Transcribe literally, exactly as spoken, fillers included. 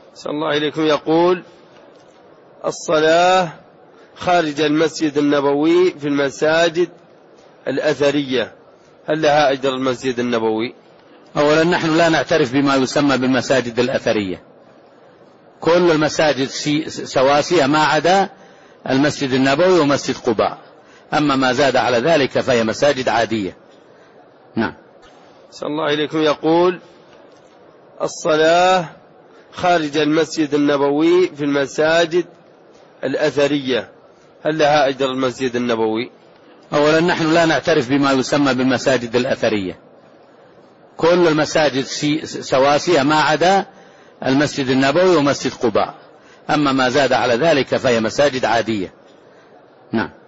صلى الله عليكم. يقول: الصلاة خارج المسجد النبوي في المساجد الأثرية هل لها أجر المسجد النبوي؟ أولا نحن لا نعترف بما يسمى بالمساجد الأثرية، كل المساجد سواسية ما عدا المسجد النبوي ومسجد قباء، أما ما زاد على ذلك فهي مساجد عادية. نعم. صلى الله عليكم. يقول: الصلاة خارج المسجد النبوي في المساجد الأثرية هل لها أجر المسجد النبوي؟ أولا نحن لا نعترف بما يسمى بالمساجد الأثرية، كل المساجد سواسية ما عدا المسجد النبوي ومسجد قباء، أما ما زاد على ذلك فهي مساجد عادية. نعم.